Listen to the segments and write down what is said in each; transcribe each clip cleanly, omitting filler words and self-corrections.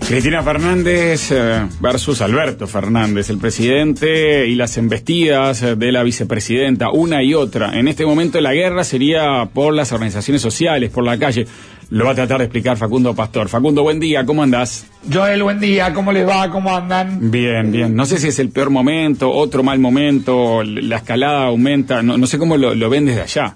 Cristina Fernández versus Alberto Fernández, el presidente, y las embestidas de la vicepresidenta, una y otra. En este momento la guerra sería por las organizaciones sociales, por la calle. Lo va a tratar de explicar Facundo Pastor. Facundo, buen día, ¿cómo andás? Joel, buen día, ¿cómo les va? ¿Cómo andan? Bien, bien. No sé si es el peor momento, otro mal momento, la escalada aumenta, no sé cómo lo ven desde allá.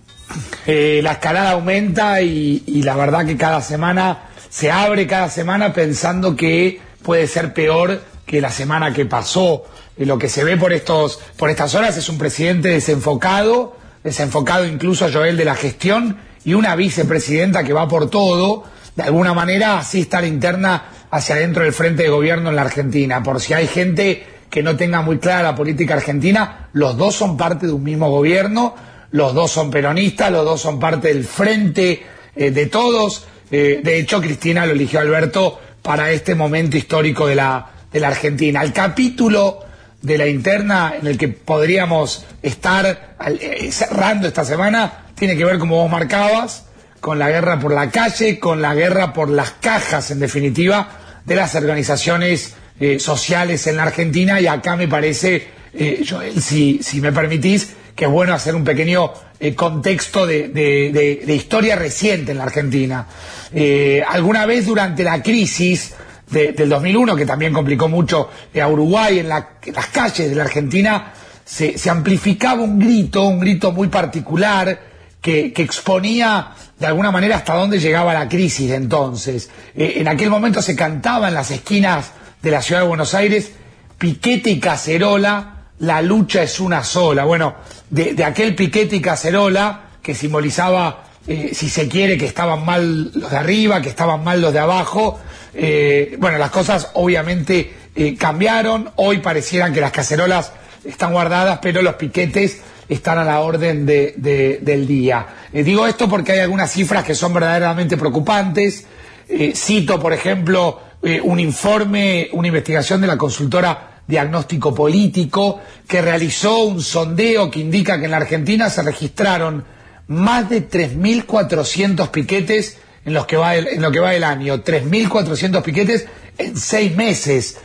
La escalada aumenta y la verdad que cada semana se abre pensando que puede ser peor que la semana que pasó. Lo que se ve por estas horas es un presidente desenfocado incluso, Joel, de la gestión, y una vicepresidenta que va por todo. De alguna manera así está la interna hacia adentro del frente de gobierno en la Argentina. Por si hay gente que no tenga muy clara la política argentina, los dos son parte de un mismo gobierno, los dos son peronistas, los dos son parte del frente de todos. De hecho, Cristina lo eligió a Alberto para este momento histórico de la Argentina. El capítulo de la interna en el que podríamos estar cerrando esta semana tiene que ver, como vos marcabas, con la guerra por la calle, con la guerra por las cajas, en definitiva, de las organizaciones sociales en la Argentina. Y acá me parece, Joel, si me permitís, que es bueno hacer un pequeño contexto de historia reciente en la Argentina. Alguna vez durante la crisis del 2001, que también complicó mucho a Uruguay, en las calles de la Argentina se amplificaba un grito muy particular que exponía de alguna manera hasta dónde llegaba la crisis de entonces. En aquel momento se cantaba en las esquinas de la ciudad de Buenos Aires: piquete y cacerola, la lucha es una sola. Bueno, de aquel piquete y cacerola que simbolizaba, si se quiere, que estaban mal los de arriba, que estaban mal los de abajo. Bueno, las cosas obviamente cambiaron. Hoy parecieran que las cacerolas están guardadas, pero los piquetes están a la orden del día. Digo esto porque hay algunas cifras que son verdaderamente preocupantes. Cito, por ejemplo, un informe, una investigación de la consultora Diagnóstico Político, que realizó un sondeo que indica que en la Argentina se registraron más de 3.400 piquetes en lo que va del año. 3.400 piquetes en 6 meses.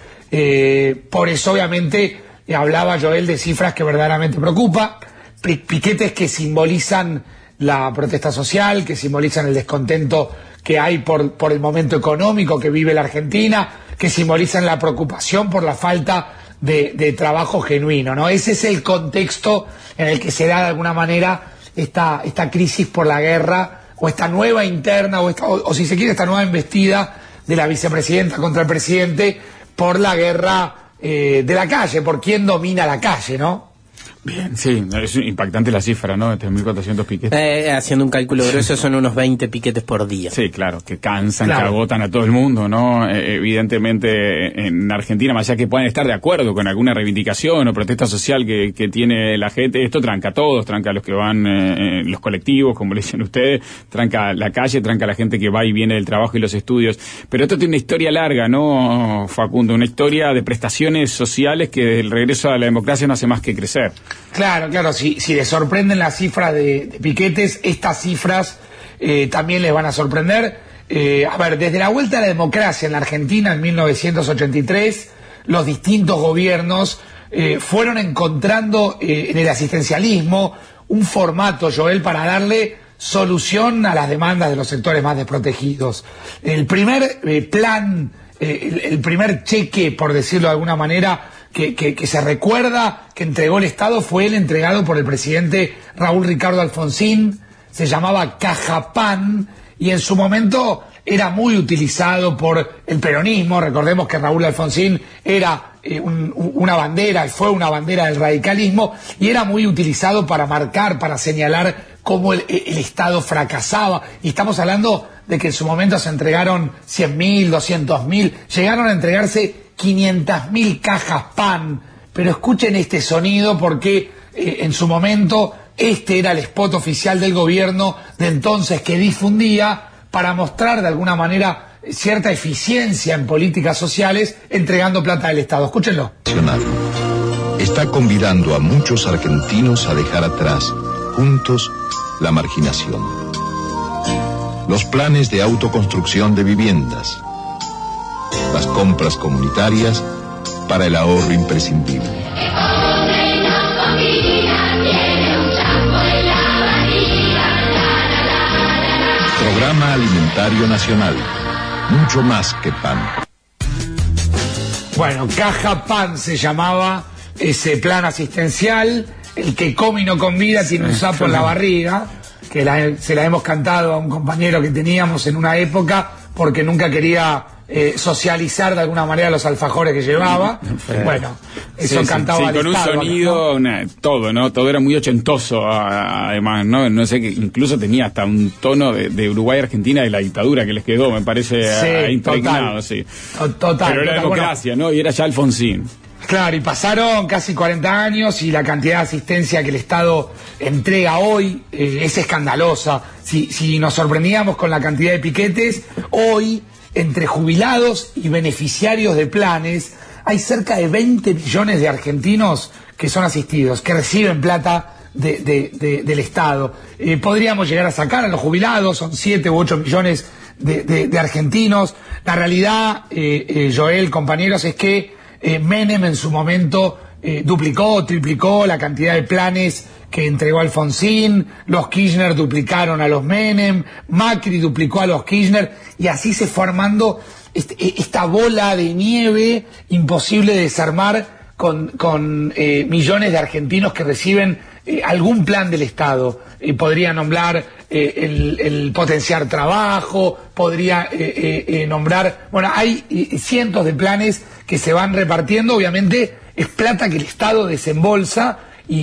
Por eso, obviamente, hablaba Joel de cifras que verdaderamente preocupa. Piquetes que simbolizan la protesta social, que simbolizan el descontento que hay por el momento económico que vive la Argentina, que simbolizan la preocupación por la falta de trabajo genuino, ¿no? Ese es el contexto en el que se da de alguna manera esta crisis por la guerra, o esta nueva interna, o si se quiere, esta nueva embestida de la vicepresidenta contra el presidente por la guerra de la calle, por quién domina la calle, ¿no? Bien, sí, es impactante la cifra, ¿no? 3.400 piquetes. Haciendo un cálculo grueso, son unos 20 piquetes por día. Sí, claro, que cansan, claro, que agotan a todo el mundo, ¿no? Evidentemente, en Argentina, más allá que puedan estar de acuerdo con alguna reivindicación o protesta social que tiene la gente, esto tranca a todos, tranca a los que van, los colectivos, como le dicen ustedes, tranca la calle, tranca a la gente que va y viene del trabajo y los estudios. Pero esto tiene una historia larga, ¿no, Facundo? Una historia de prestaciones sociales que desde el regreso a la democracia no hace más que crecer. Claro, si les sorprenden las cifras de piquetes, estas cifras también les van a sorprender. A ver, desde la vuelta a la democracia en la Argentina en 1983, los distintos gobiernos fueron encontrando en el asistencialismo un formato, Joel, para darle solución a las demandas de los sectores más desprotegidos. El primer plan, el primer cheque, por decirlo de alguna manera, que se recuerda que entregó el Estado fue el entregado por el presidente Raúl Ricardo Alfonsín. Se llamaba Caja Pan y en su momento era muy utilizado por el peronismo. Recordemos que Raúl Alfonsín era una bandera, fue una bandera del radicalismo, y era muy utilizado para marcar, para señalar cómo el Estado fracasaba. Y estamos hablando de que en su momento se entregaron 100.000, 200.000, llegaron a entregarse 500.000 cajas pan. Pero escuchen este sonido, porque en su momento este era el spot oficial del gobierno de entonces, que difundía para mostrar de alguna manera cierta eficiencia en políticas sociales entregando plata del Estado. Escúchenlo. Está convidando a muchos argentinos a dejar atrás, juntos, la marginación. Los planes de autoconstrucción de viviendas, las compras comunitarias para el ahorro imprescindible. Programa Alimentario Nacional. Mucho más que pan. Bueno, Caja Pan se llamaba ese plan asistencial. El que come y no convida tiene un sapo en la barriga, que se la hemos cantado a un compañero que teníamos en una época porque nunca quería socializar de alguna manera los alfajores que llevaba. Bueno, eso cantaba al con un Estado, sonido, ¿no? todo, ¿no? Todo era muy ochentoso, además, ¿no? No sé, que incluso tenía hasta un tono de Uruguay-Argentina de la dictadura que les quedó, me parece, impregnado, total. sí. Total. Pero era democracia, ¿no? Y era ya Alfonsín. Claro, y pasaron casi 40 años y la cantidad de asistencia que el Estado entrega hoy es escandalosa. Si nos sorprendíamos con la cantidad de piquetes, hoy, entre jubilados y beneficiarios de planes, hay cerca de 20 millones de argentinos que son asistidos, que reciben plata del Estado. Podríamos llegar a sacar a los jubilados, son 7 u 8 millones de argentinos. La realidad, Joel, compañeros, es que Menem en su momento duplicó o triplicó la cantidad de planes que entregó Alfonsín, los Kirchner duplicaron a los Menem, Macri duplicó a los Kirchner, y así se fue armando esta bola de nieve imposible de desarmar con millones de argentinos que reciben algún plan del Estado. Podría nombrar el potenciar trabajo, podría nombrar... Bueno, hay cientos de planes que se van repartiendo. Obviamente es plata que el Estado desembolsa,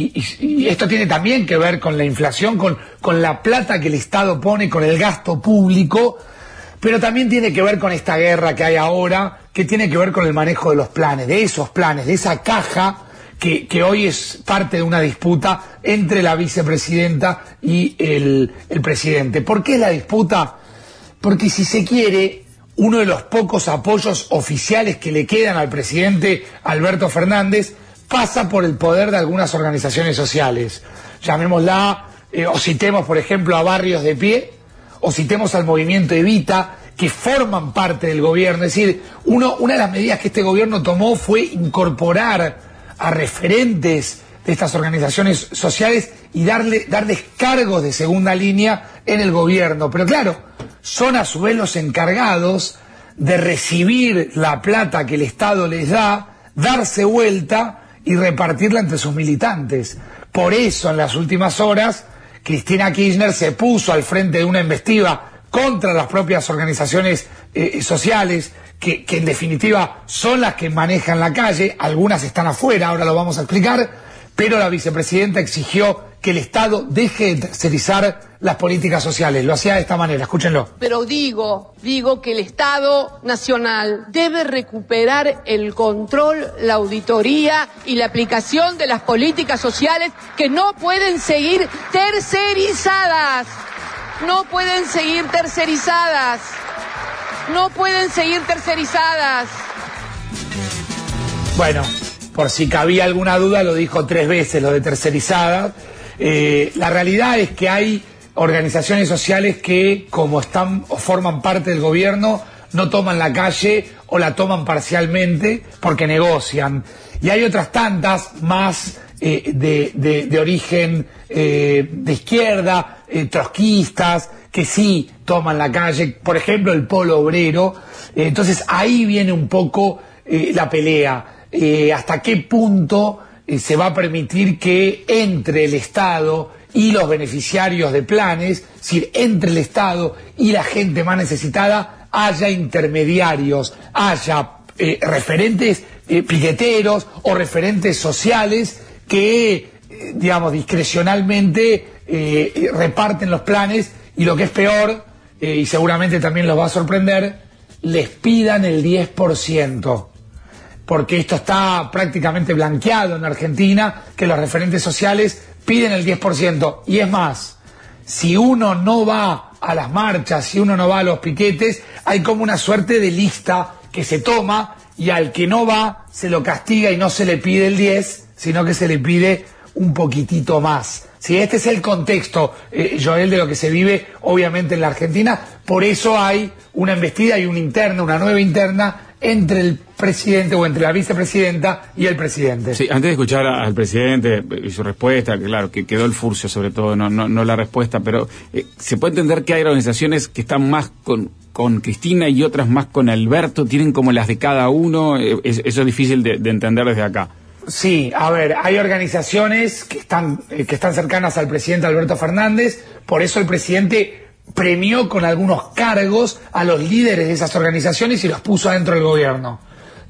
y esto tiene también que ver con la inflación, con la plata que el Estado pone, con el gasto público, pero también tiene que ver con esta guerra que hay ahora, que tiene que ver con el manejo de los planes, de esos planes, de esa caja que hoy es parte de una disputa entre la vicepresidenta y el presidente. ¿Por qué la disputa? Porque, si se quiere, uno de los pocos apoyos oficiales que le quedan al presidente Alberto Fernández pasa por el poder de algunas organizaciones sociales. Llamémosla, o citemos por ejemplo a Barrios de Pie, o citemos al movimiento Evita, que forman parte del gobierno. Es decir, una de las medidas que este gobierno tomó fue incorporar a referentes de estas organizaciones sociales y darles cargos de segunda línea en el gobierno. Pero claro, son a su vez los encargados de recibir la plata que el Estado les da, darse vuelta y repartirla entre sus militantes. Por eso, en las últimas horas, Cristina Kirchner se puso al frente de una embestida contra las propias organizaciones sociales, que en definitiva son las que manejan la calle. Algunas están afuera, ahora lo vamos a explicar, pero la vicepresidenta exigió que el Estado deje de tercerizar las políticas sociales. Lo hacía de esta manera, escúchenlo. Pero digo que el Estado Nacional debe recuperar el control, la auditoría y la aplicación de las políticas sociales, que no pueden seguir tercerizadas. No pueden seguir tercerizadas. No pueden seguir tercerizadas. Bueno, por si cabía alguna duda, lo dijo 3 veces lo de tercerizadas. La realidad es que hay organizaciones sociales que, como están o forman parte del gobierno, no toman la calle o la toman parcialmente porque negocian. Y hay otras tantas más de origen de izquierda, trotskistas, que sí toman la calle, por ejemplo el Polo Obrero. Entonces ahí viene un poco la pelea. ¿Hasta qué punto se va a permitir que entre el Estado y los beneficiarios de planes, es decir, entre el Estado y la gente más necesitada, haya intermediarios, haya referentes piqueteros o referentes sociales que, digamos, discrecionalmente reparten los planes, y lo que es peor, y seguramente también los va a sorprender, les pidan el 10%. Porque esto está prácticamente blanqueado en Argentina, que los referentes sociales piden el 10%. Y es más, si uno no va a las marchas, si uno no va a los piquetes, hay como una suerte de lista que se toma, y al que no va se lo castiga y no se le pide el 10, sino que se le pide un poquitito más. Sí, este es el contexto, Joel, de lo que se vive obviamente en la Argentina. Por eso hay una embestida y una nueva interna entre el presidente o entre la vicepresidenta y el presidente. Sí, antes de escuchar al presidente y su respuesta, claro, que quedó el furcio sobre todo, no la respuesta, pero se puede entender que hay organizaciones que están más con Cristina y otras más con Alberto, tienen como las de cada uno, eso es difícil de entender desde acá. Sí, a ver, hay organizaciones que están cercanas al presidente Alberto Fernández, por eso el presidente premió con algunos cargos a los líderes de esas organizaciones y los puso adentro del gobierno,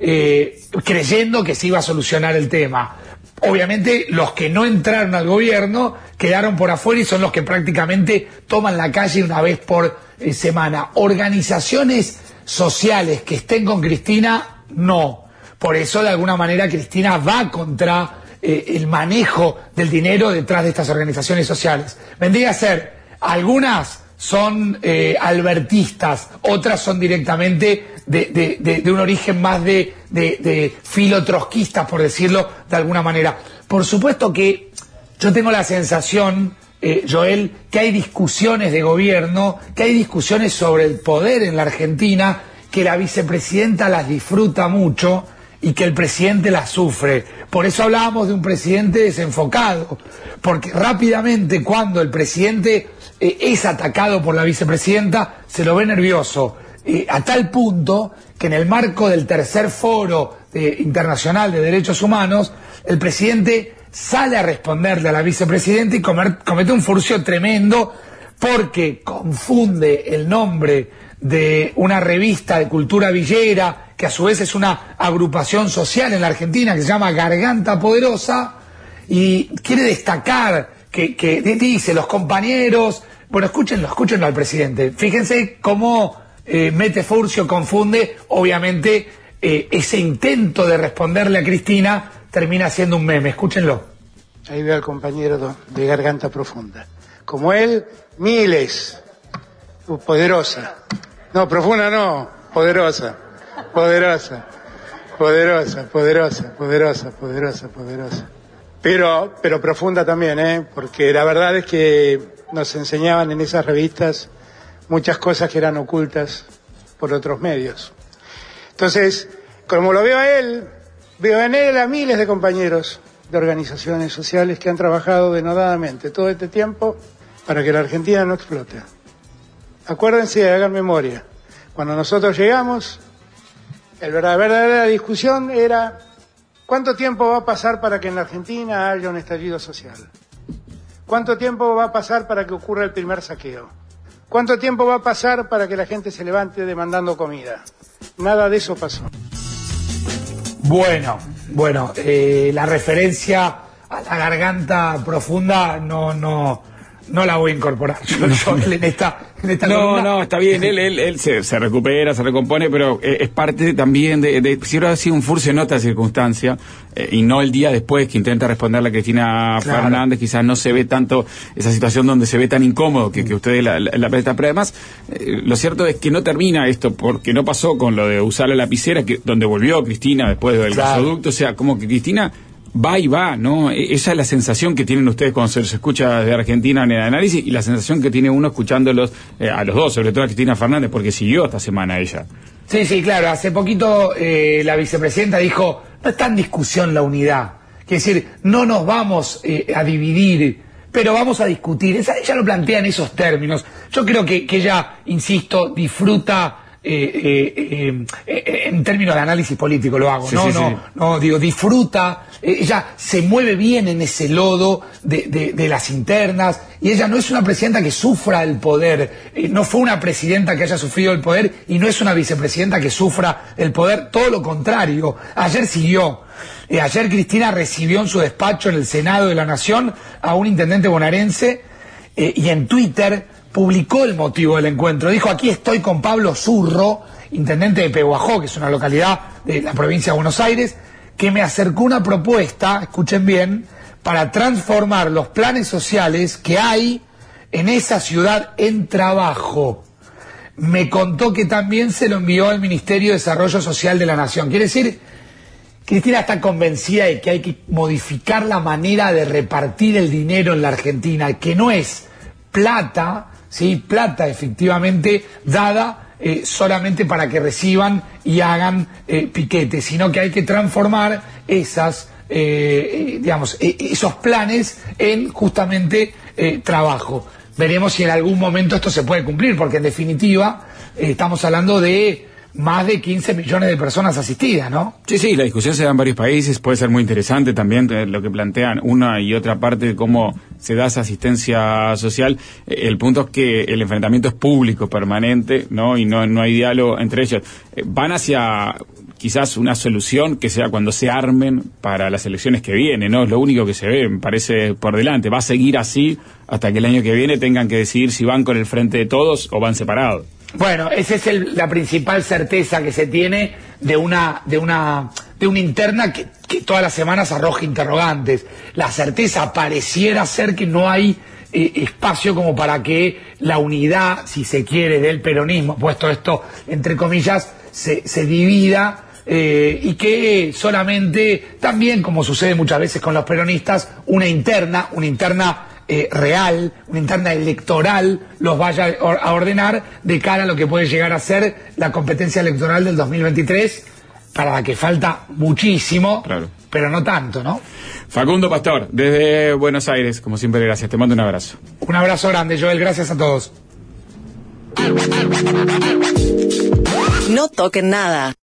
creyendo que se iba a solucionar el tema. Obviamente los que no entraron al gobierno quedaron por afuera y son los que prácticamente toman la calle una vez por semana. Organizaciones sociales que estén con Cristina, no. Por eso, de alguna manera, Cristina va contra el manejo del dinero detrás de estas organizaciones sociales. Vendría a ser, algunas son albertistas, otras son directamente de un origen más de filotrotskistas, por decirlo de alguna manera. Por supuesto que yo tengo la sensación, Joel, que hay discusiones de gobierno, que hay discusiones sobre el poder en la Argentina, que la vicepresidenta las disfruta mucho y que el presidente las sufre. Por eso hablábamos de un presidente desenfocado, porque rápidamente cuando el presidente es atacado por la vicepresidenta, se lo ve nervioso, a tal punto que en el marco del tercer foro internacional de derechos humanos, el presidente sale a responderle a la vicepresidenta y comete un furcio tremendo, porque confunde el nombre de una revista de cultura villera, que a su vez es una agrupación social en la Argentina que se llama Garganta Poderosa, y quiere destacar que dice los compañeros. Bueno, escúchenlo al presidente. Fíjense cómo mete furcio, confunde. Obviamente ese intento de responderle a Cristina termina siendo un meme. Escúchenlo. Ahí veo al compañero de Garganta Profunda. Como él, miles. Poderosa. No, profunda no, poderosa. Poderosa. Pero profunda también, porque la verdad es que nos enseñaban en esas revistas muchas cosas que eran ocultas por otros medios. Entonces, como lo veo a él, veo en él a miles de compañeros de organizaciones sociales que han trabajado denodadamente todo este tiempo para que la Argentina no explote. Acuérdense, hagan memoria. Cuando nosotros llegamos, la verdadera discusión era ¿cuánto tiempo va a pasar para que en la Argentina haya un estallido social? ¿Cuánto tiempo va a pasar para que ocurra el primer saqueo? ¿Cuánto tiempo va a pasar para que la gente se levante demandando comida? Nada de eso pasó. Bueno, la referencia a la Garganta Profunda no la voy a incorporar. En esta no, está bien, él se recupera, se recompone, pero es parte también de si hubiera sido un furcio en otra circunstancia, y no el día después que intenta responderle a Cristina Fernández, quizás no se ve tanto esa situación donde se ve tan incómodo que ustedes la prestan. Pero además, lo cierto es que no termina esto, porque no pasó con lo de usar la lapicera, donde volvió Cristina después del gasoducto, o sea, como que Cristina va y va, ¿no? Esa es la sensación que tienen ustedes cuando se los escucha de Argentina en el análisis, y la sensación que tiene uno escuchándolos a los dos, sobre todo a Cristina Fernández, porque siguió esta semana ella. Sí, claro, hace poquito la vicepresidenta dijo, no está en discusión la unidad, quiere decir, no nos vamos a dividir, pero vamos a discutir. Ella lo plantea en esos términos. Yo creo que ella, insisto, disfruta en términos de análisis político lo hago, disfruta, ella se mueve bien en ese lodo de las internas, y ella no es una presidenta que sufra el poder, no fue una presidenta que haya sufrido el poder, y no es una vicepresidenta que sufra el poder, todo lo contrario. Ayer siguió. Ayer Cristina recibió en su despacho en el Senado de la Nación a un intendente bonaerense, y en Twitter publicó el motivo del encuentro. Dijo: aquí estoy con Pablo Zurro, intendente de Pehuajó, que es una localidad de la provincia de Buenos Aires, que me acercó una propuesta, escuchen bien, para transformar los planes sociales que hay en esa ciudad en trabajo. Me contó que también se lo envió al Ministerio de Desarrollo Social de la Nación. Quiere decir, Cristina está convencida de que hay que modificar la manera de repartir el dinero en la Argentina, que no es plata, ¿sí? Plata efectivamente dada solamente para que reciban y hagan piquetes, sino que hay que transformar esas esos planes en justamente trabajo. Veremos si en algún momento esto se puede cumplir, porque en definitiva estamos hablando de más de 15 millones de personas asistidas, ¿no? Sí, la discusión se da en varios países, puede ser muy interesante también lo que plantean una y otra parte de cómo se da esa asistencia social. El punto es que el enfrentamiento es público, permanente, ¿no? Y no hay diálogo entre ellos. Van hacia quizás una solución que sea cuando se armen para las elecciones que vienen, ¿no? Es lo único que se ve, me parece, por delante. Va a seguir así hasta que el año que viene tengan que decidir si van con el Frente de Todos o van separados. Bueno, esa es la principal certeza que se tiene de una interna que todas las semanas arroja interrogantes. La certeza pareciera ser que no hay espacio como para que la unidad, si se quiere, del peronismo, puesto esto entre comillas, se divida, y que solamente, también como sucede muchas veces con los peronistas, una interna real, una interna electoral, los vaya a ordenar de cara a lo que puede llegar a ser la competencia electoral del 2023, para la que falta muchísimo, claro, pero no tanto, ¿no? Facundo Pastor, desde Buenos Aires, como siempre, gracias. Te mando un abrazo. Un abrazo grande, Joel, gracias a todos. No toquen nada.